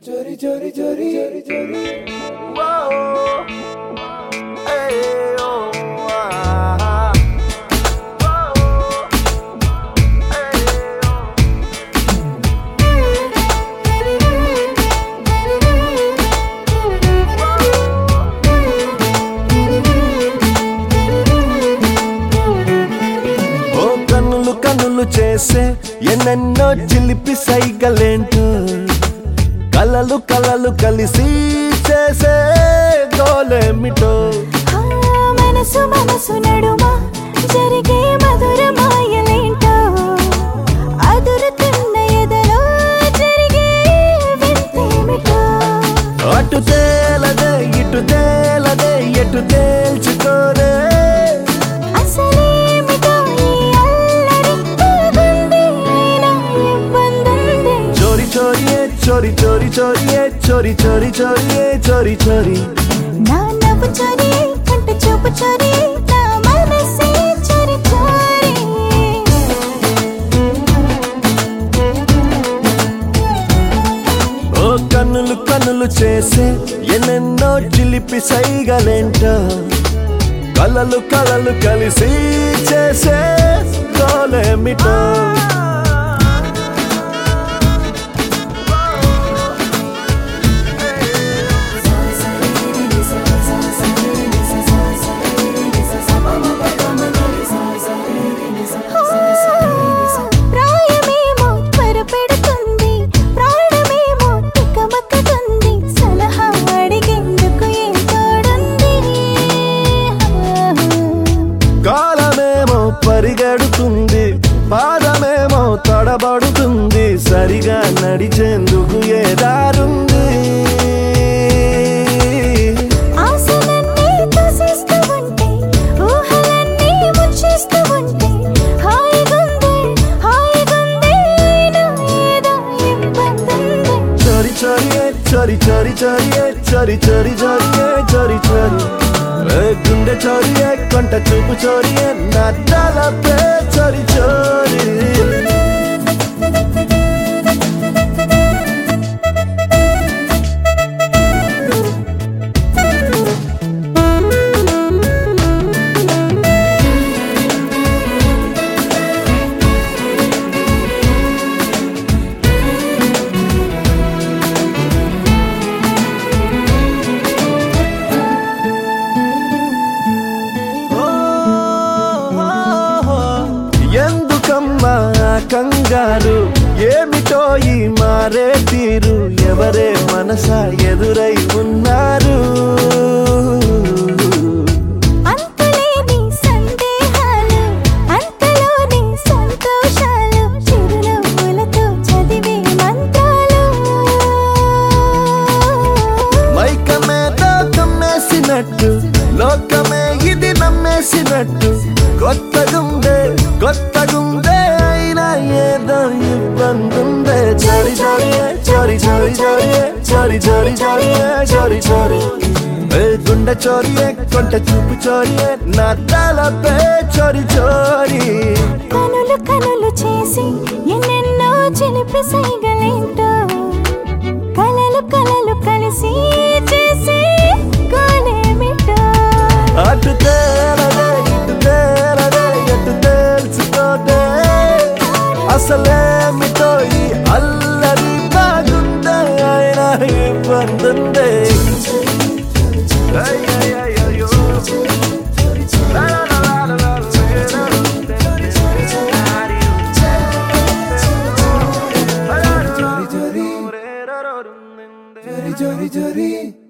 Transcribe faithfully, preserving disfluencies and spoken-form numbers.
Chori chori chori chori chori. Whoa, hey, oh, ah. Whoa, hey, oh. ఓ కన్నులు కన్నులు చేసే ఎన్నెన్నో చిలిపి సైగలేంటో కలలు కలలు కలిసి చేసే గోలేమిటో మనసు మనసు నడుమ జరిగే మధుర మాయలేంటో అదురుతున్న ఎదలో జరిగే వింతేమిటో అటు తేలదే ఇటు తేలదే ఎటు తేల్చుకోరే అసలేమిటో ఈ అల్లరి బాగుంది అయినా ఇబ్బందుంది చోరీ చోరీ ఏ చోరీ చోరీ చోరీ ఏ చోరీ చోరీ చోరీ ఏ చోరీ చోరీ నా నవ్వు చోరీ కంట చూపు చోరీ నా మనసే చోరీ చోరీ ఓ కన్నులు కన్నులు చేసే ఎన్నెన్నో చిలిపి సైగలేంటో కలలు కలలు కలిసి చేసే గోలేమిటో ప్రాయమేమో త్వరపెడుతుంది ప్రాణమేమో తికమకతుంది సలహా అడిగేందుకు ఏం తోడుంది కాలమేమో పరిగెడుతుంది పాదమేమో తడబడుతుంది సరిగా నడిచేందుకు ఏ దారుంది ఆశలన్నీ తోసేస్తూ ఉంటే ఊహలన్నీ ముంచేస్తూ ఉంటే హాయిగుంది హాయిగుంది అయినా ఏదో ఇబ్బందుంది చోరీ చోరీ ఏ చోరీ చోరీ చోరీ ఏ చోరీ చోరీ చోరీ ఏ చోరీ చోరీ ఏ గుండె చోరీ ఏ కొంట చూపు చోరీ ఏ నా తలపే చోరీ చోరీ ఎందుకమ్మా కంగారు ఏమిటో ఈ మారే తీరు ఎవరే మనసా ఎదురై ఉన్నారు అంతులేని సందేహాలు అంతలోని సంతోషాలు చిరునవ్వులతో చదివే మంత్రాలు మైకమేదో కమ్మేసినట్టు లోకమే ఇది నమ్మేసినట్టు కొత్తగుందే కొత్తగుందే అయినా ఏదో ఇబ్బందుందే చోరీ చోరీ ఏ చోరీ చోరీ చోరీ ఏ చోరీ చోరీ చోరీ ఏ చోరీ చోరీ ఏ గుండె చోరీ ఏ కొంట చూపు చోరీ ఏ నా తలపే చోరీ చోరీ కనులు కనులు చేసి ఎన్నెన్నో చిలిపి సైగలేంటో కలలు కలలు కలిసి చేసి గోలేమిటో అటు తేలదే ఇటు తేలదే ఎటు తేల్చుకోదే అసలేమిటో ఈ అల్లరి బాగుందే అయినా ఇబ్బందుందే Ay, ay, ay, ay, oh. La, la, la, la, la, la, la, la, la. Chori chori chori chori.